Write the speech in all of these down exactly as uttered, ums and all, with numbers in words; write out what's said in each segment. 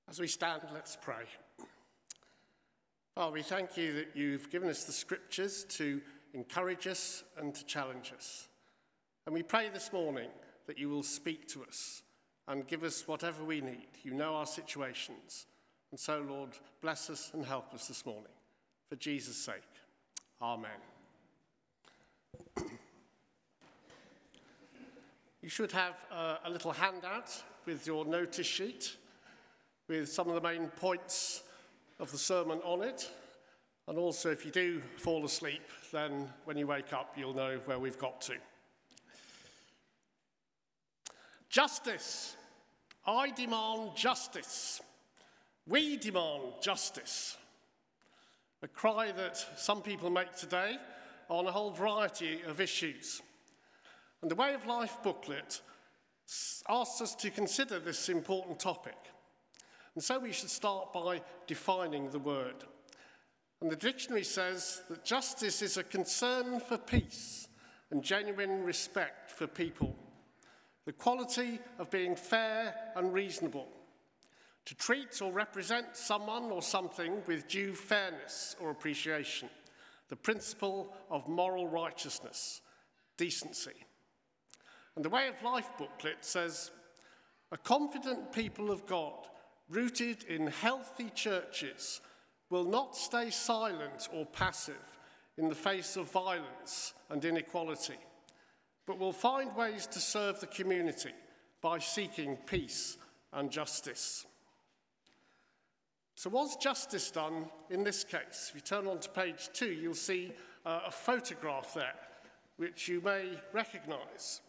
As we stand, let's pray. Father, we thank you that you've given us the scriptures to encourage us and to challenge us. And we pray this morning that you will speak to us and give us whatever we need. You know our situations. And so, Lord, bless us and help us this morning. For Jesus' sake. Amen. You should have uh, a little handout with your notice sheet with some of the main points of the sermon on it. And also, if you do fall asleep, then when you wake up, you'll know where we've got to. Justice. I demand justice. We demand justice. A cry that some people make today on a whole variety of issues. And the Way of Life booklet asks us to consider this important topic. And so we should start by defining the word. And the dictionary says that justice is a concern for peace and genuine respect for people. The quality of being fair and reasonable. To treat or represent someone or something with due fairness or appreciation. The principle of moral righteousness, decency. And the Way of Life booklet says, a confident people of God, rooted in healthy churches, will not stay silent or passive in the face of violence and inequality, but will find ways to serve the community by seeking peace and justice. So was justice done in this case? If you turn on to page two, you'll see uh, a photograph there, which you may recognise.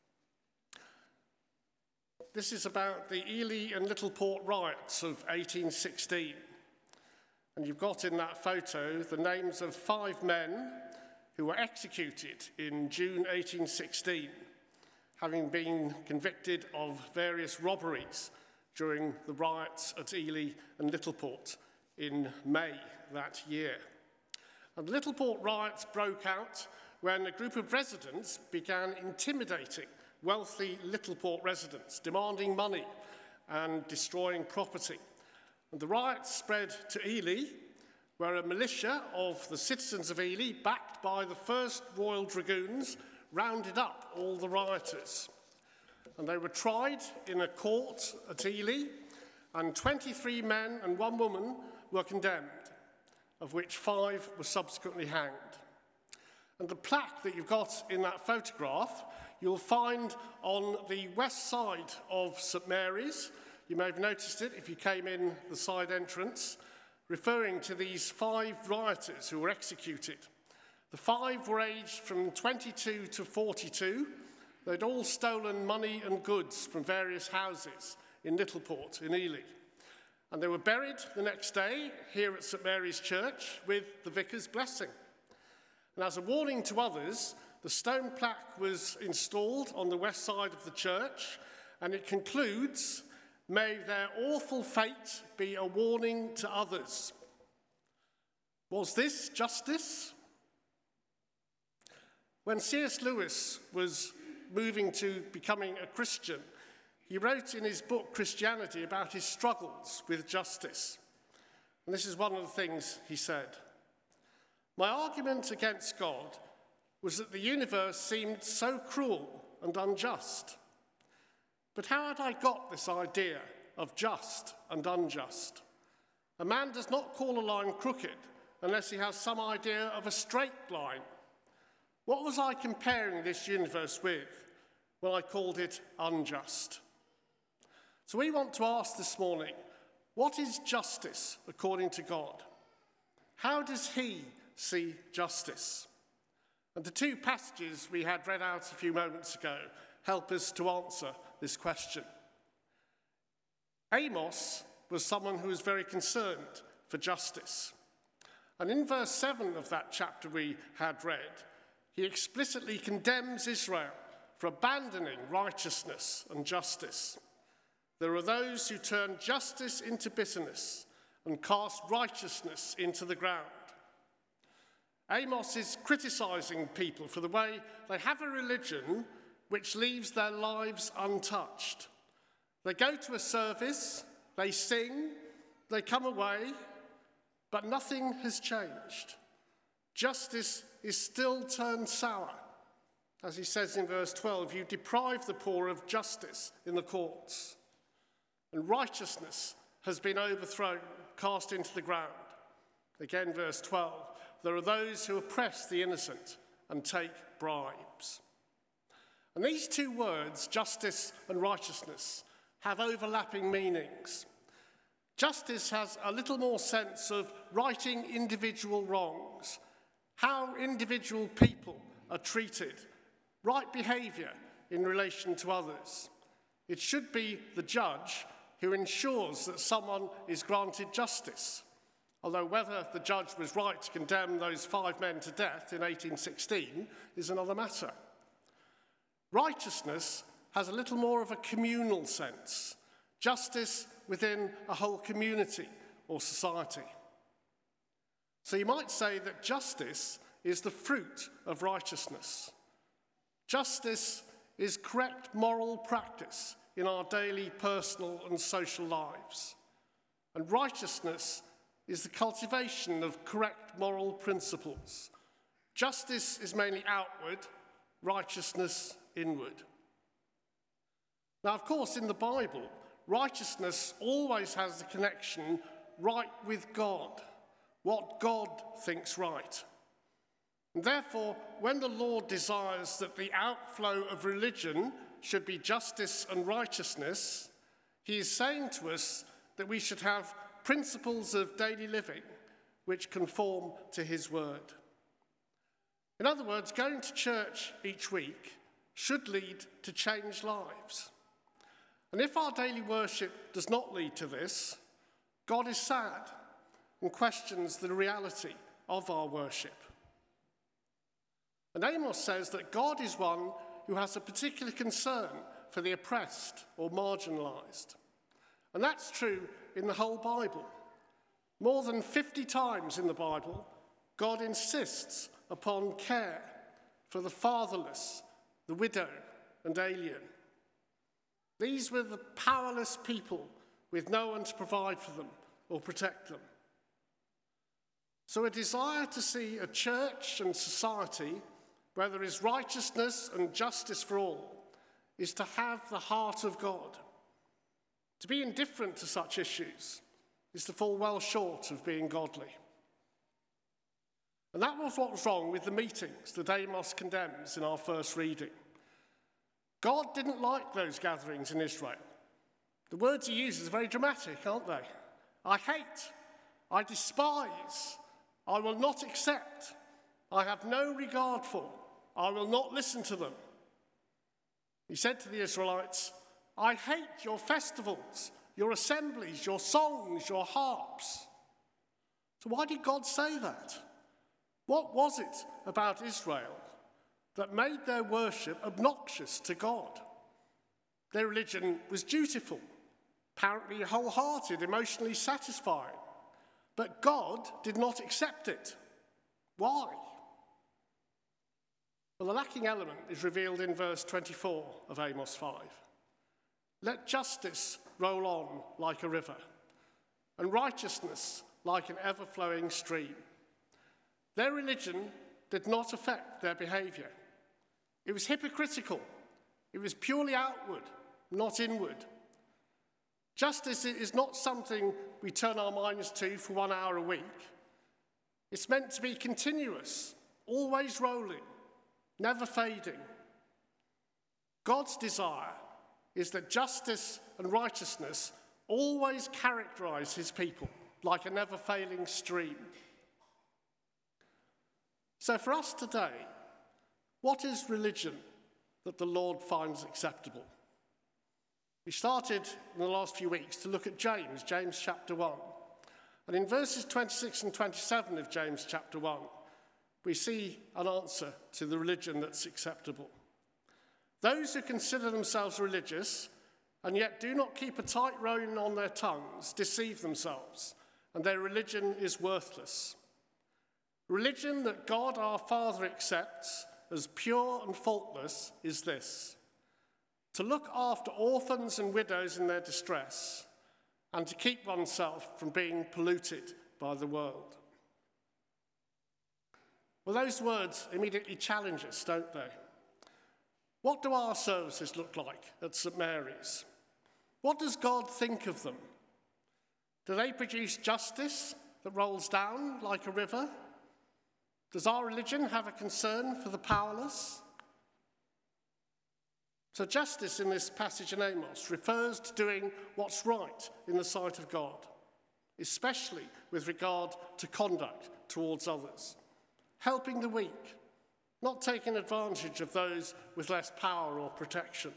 This is about the Ely and Littleport riots of eighteen sixteen. And you've got in that photo the names of five men who were executed in June eighteen sixteen, having been convicted of various robberies during the riots at Ely and Littleport in May that year. And the Littleport riots broke out when a group of residents began intimidating wealthy Littleport residents, demanding money and destroying property. And the riots spread to Ely, where a militia of the citizens of Ely, backed by the first Royal Dragoons, rounded up all the rioters. And they were tried in a court at Ely, and twenty-three men and one woman were condemned, of which five were subsequently hanged. And the plaque that you've got in that photograph, you'll find on the west side of St Mary's. You may have noticed it if you came in the side entrance, referring to these five rioters who were executed. The five were aged from twenty-two to forty-two. They'd all stolen money and goods from various houses in Littleport, in Ely. And they were buried the next day here at St Mary's Church with the vicar's blessing. And as a warning to others, the stone plaque was installed on the west side of the church, and it concludes, may their awful fate be a warning to others. Was this justice? When C S Lewis was moving to becoming a Christian, he wrote in his book Christianity about his struggles with justice. And this is one of the things he said. My argument against God was that the universe seemed so cruel and unjust. But how had I got this idea of just and unjust? A man does not call a line crooked unless he has some idea of a straight line. What was I comparing this universe with when I called it unjust? So we want to ask this morning, what is justice according to God? How does he see justice? And the two passages we had read out a few moments ago help us to answer this question. Amos was someone who was very concerned for justice. And in verse seven of that chapter we had read, he explicitly condemns Israel for abandoning righteousness and justice. There are those who turn justice into bitterness and cast righteousness into the ground. Amos is criticizing people for the way they have a religion which leaves their lives untouched. They go to a service they sing, they come away, but nothing has changed. Justice is still turned sour. As he says in verse twelve, you deprive the poor of justice in the courts, and righteousness has been overthrown, cast into the ground. Again, verse twelve, there are those who oppress the innocent and take bribes. And these two words, justice and righteousness, have overlapping meanings. Justice has a little more sense of righting individual wrongs, how individual people are treated, right behaviour in relation to others. It should be the judge who ensures that someone is granted justice, although whether the judge was right to condemn those five men to death in eighteen sixteen is another matter. Righteousness has a little more of a communal sense, justice within a whole community or society. So you might say that justice is the fruit of righteousness. Justice is correct moral practice in our daily personal and social lives. And righteousness is the cultivation of correct moral principles. Justice is mainly outward, righteousness inward. Now, of course, in the Bible, righteousness always has the connection right with God, what God thinks right. And therefore, when the Lord desires that the outflow of religion should be justice and righteousness, he is saying to us that we should have principles of daily living which conform to his word. In other words, going to church each week should lead to changed lives. And if our daily worship does not lead to this, God is sad and questions the reality of our worship. And Amos says that God is one who has a particular concern for the oppressed or marginalised. And that's true in the whole Bible. More than fifty times in the Bible, God insists upon care for the fatherless, the widow, and alien. These were the powerless people with no one to provide for them or protect them. So a desire to see a church and society where there is righteousness and justice for all is to have the heart of God. To be indifferent to such issues is to fall well short of being godly. And that was what was wrong with the meetings that Amos condemns in our first reading. God didn't like those gatherings in Israel. The words he uses are very dramatic, aren't they? I hate, I despise, I will not accept, I have no regard for, I will not listen to them. He said to the Israelites, I hate your festivals, your assemblies, your songs, your harps. So why did God say that? What was it about Israel that made their worship obnoxious to God? Their religion was dutiful, apparently wholehearted, emotionally satisfying. But God did not accept it. Why? Well, the lacking element is revealed in verse twenty-four of Amos five. Let justice roll on like a river, and righteousness like an ever-flowing stream. Their religion did not affect their behaviour. It was hypocritical. It was purely outward, not inward. Justice is not something we turn our minds to for one hour a week. It's meant to be continuous, always rolling, never fading. God's desire is that justice and righteousness always characterise his people like a never-failing stream. So for us today, what is religion that the Lord finds acceptable? We started in the last few weeks to look at James, James chapter one. And in verses twenty-six and twenty-seven of James chapter one, we see an answer to the religion that's acceptable. Those who consider themselves religious and yet do not keep a tight rein on their tongues deceive themselves, and their religion is worthless. Religion that God our Father accepts as pure and faultless is this: to look after orphans and widows in their distress, and to keep oneself from being polluted by the world. Well, those words immediately challenge us, don't they? What do our services look like at St Mary's? What does God think of them? Do they produce justice that rolls down like a river? Does our religion have a concern for the powerless? So justice in this passage in Amos refers to doing what's right in the sight of God, especially with regard to conduct towards others, helping the weak, not taking advantage of those with less power or protection.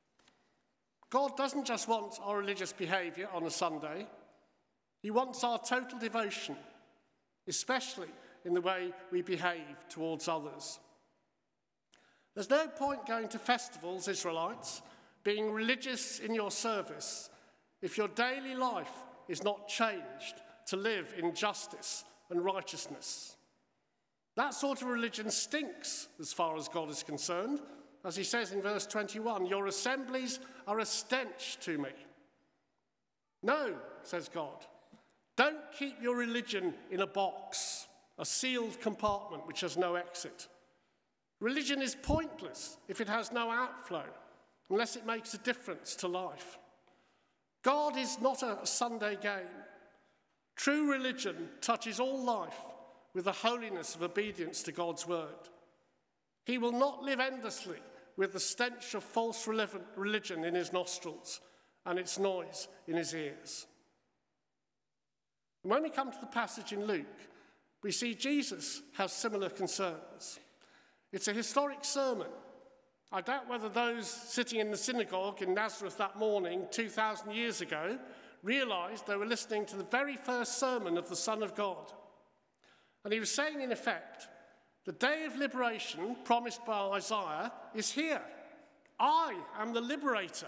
God doesn't just want our religious behaviour on a Sunday. He wants our total devotion, especially in the way we behave towards others. There's no point going to festivals, Israelites, being religious in your service, if your daily life is not changed to live in justice and righteousness. That sort of religion stinks as far as God is concerned. As he says in verse twenty-one, your assemblies are a stench to me. No, says God, don't keep your religion in a box, a sealed compartment which has no exit. Religion is pointless if it has no outflow, unless it makes a difference to life. God is not a Sunday game. True religion touches all life with the holiness of obedience to God's word. He will not live endlessly with the stench of false religion in his nostrils and its noise in his ears. And when we come to the passage in Luke, we see Jesus has similar concerns. It's a historic sermon. I doubt whether those sitting in the synagogue in Nazareth that morning two thousand years ago realized they were listening to the very first sermon of the Son of God. And he was saying, in effect, the day of liberation promised by Isaiah is here. I am the liberator.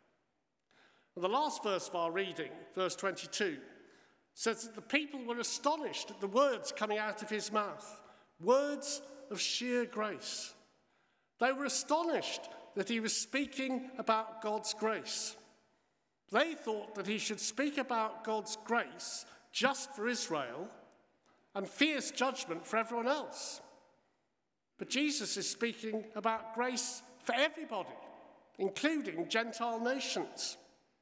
And the last verse of our reading, verse twenty-two, says that the people were astonished at the words coming out of his mouth, words of sheer grace. They were astonished that he was speaking about God's grace. They thought that he should speak about God's grace just for Israel and fierce judgment for everyone else. But Jesus is speaking about grace for everybody, including Gentile nations.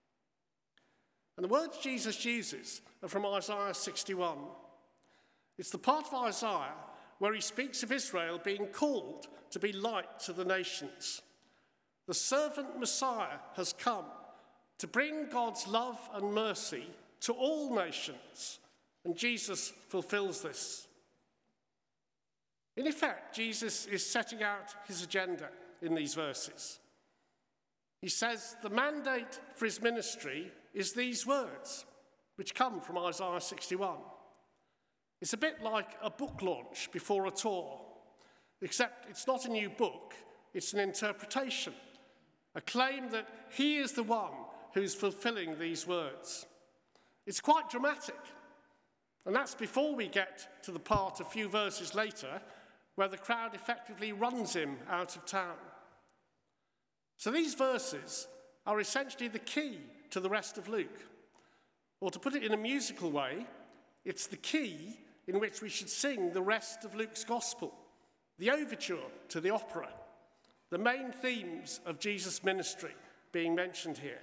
And the words Jesus uses are from Isaiah sixty-one. It's the part of Isaiah where he speaks of Israel being called to be light to the nations. The servant Messiah has come to bring God's love and mercy to all nations, and Jesus fulfills this. In effect, Jesus is setting out his agenda in these verses. He says the mandate for his ministry is these words, which come from Isaiah sixty-one. It's a bit like a book launch before a tour, except it's not a new book, it's an interpretation, a claim that he is the one who's fulfilling these words. It's quite dramatic, and that's before we get to the part a few verses later where the crowd effectively runs him out of town. So these verses are essentially the key to the rest of Luke. Or to put it in a musical way, it's the key in which we should sing the rest of Luke's gospel, the overture to the opera, the main themes of Jesus' ministry being mentioned here.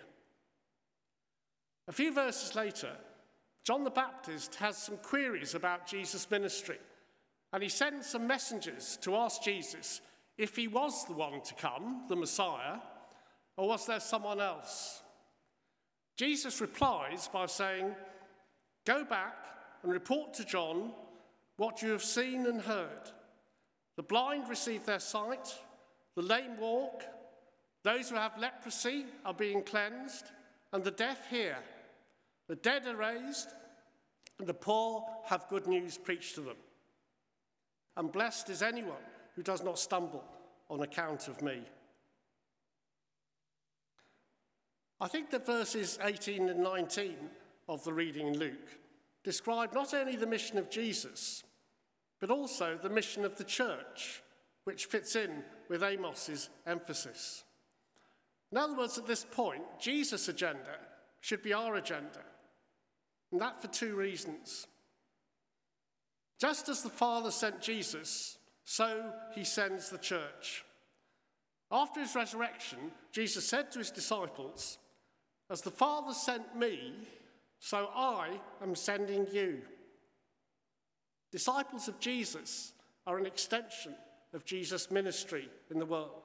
A few verses later, John the Baptist has some queries about Jesus' ministry, and he sends some messengers to ask Jesus if he was the one to come, the Messiah, or was there someone else? Jesus replies by saying, "Go back and report to John what you have seen and heard. The blind receive their sight, the lame walk, those who have leprosy are being cleansed, and the deaf hear. The dead are raised, and the poor have good news preached to them. And blessed is anyone who does not stumble on account of me." I think that verses eighteen and nineteen of the reading in Luke describe not only the mission of Jesus, but also the mission of the church, which fits in with Amos's emphasis. In other words, at this point, Jesus' agenda should be our agenda, And that for two reasons. Just as the Father sent Jesus, so he sends the church. After his resurrection, Jesus said to his disciples, "As the Father sent me, so I am sending you." Disciples of Jesus are an extension of Jesus' ministry in the world.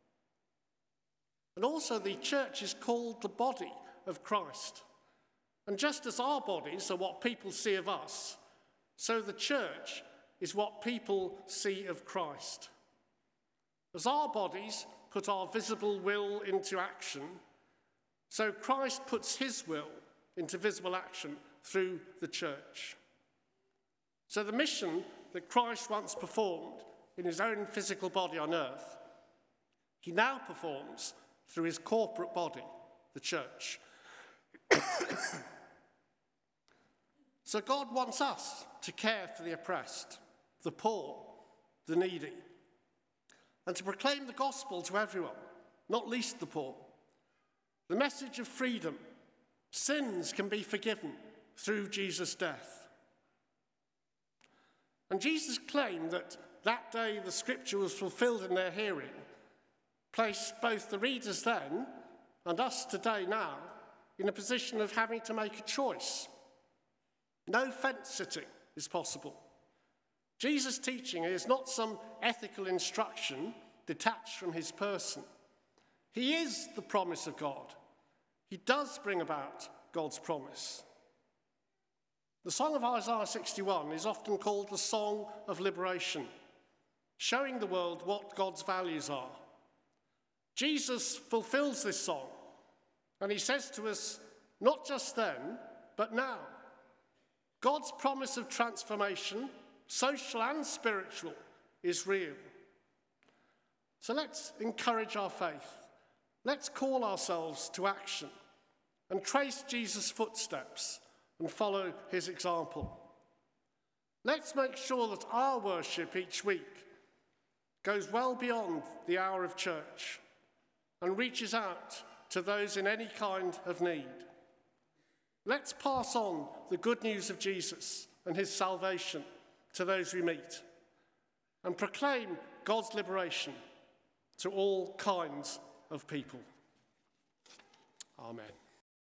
And also the church is called the body of Christ. And just as our bodies are what people see of us, so the church is what people see of Christ. As our bodies put our visible will into action, so Christ puts his will into visible action through the church. So the mission that Christ once performed in his own physical body on earth, he now performs through his corporate body, the church. So God wants us to care for the oppressed, the poor, the needy, and to proclaim the gospel to everyone, not least the poor. The message of freedom. Sins can be forgiven through Jesus' death. And Jesus claimed that that day the scripture was fulfilled in their hearing, placed both the readers then and us today now in a position of having to make a choice. No fence sitting is possible. Jesus' teaching is not some ethical instruction detached from his person. He is the promise of God. He does bring about God's promise. The Song of Isaiah sixty-one is often called the Song of Liberation, showing the world what God's values are. Jesus fulfills this song, and he says to us, not just then, but now. God's promise of transformation, social and spiritual, is real. So let's encourage our faith. Let's call ourselves to action and trace Jesus' footsteps and follow his example. Let's make sure that our worship each week goes well beyond the hour of church and reaches out to those in any kind of need. Let's pass on the good news of Jesus and his salvation to those we meet and proclaim God's liberation to all kinds of people. Amen.